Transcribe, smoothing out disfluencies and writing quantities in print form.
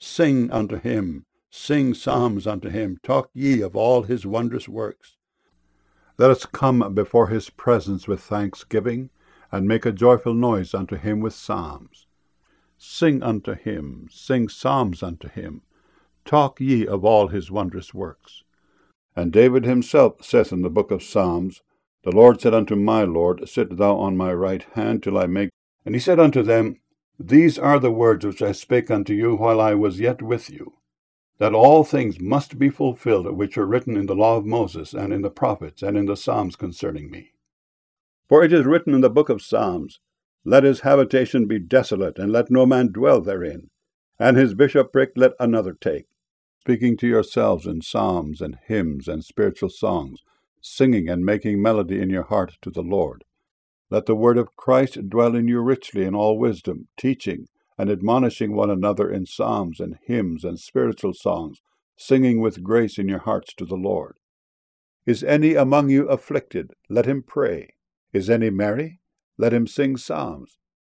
Sing unto him, sing psalms unto him, talk ye of all his wondrous works. Let us come before his presence with thanksgiving, and make a joyful noise unto him with psalms. Sing unto him, sing psalms unto him, talk ye of all his wondrous works. And David himself saith in the book of Psalms, The Lord said unto my Lord, Sit thou on my right hand, till I make... And he said unto them, These are the words which I spake unto you while I was yet with you, that all things must be fulfilled which are written in the law of Moses, and in the prophets, and in the Psalms concerning me. For it is written in the book of Psalms, Let his habitation be desolate, and let no man dwell therein, and his bishopric let another take. Speaking to yourselves in psalms and hymns and spiritual songs, singing and making melody in your heart to the Lord. Let the word of Christ dwell in you richly in all wisdom, teaching and admonishing one another in psalms and hymns and spiritual songs, singing with grace in your hearts to the Lord. Is any among you afflicted? Let him pray. Is any merry? Let him sing psalms.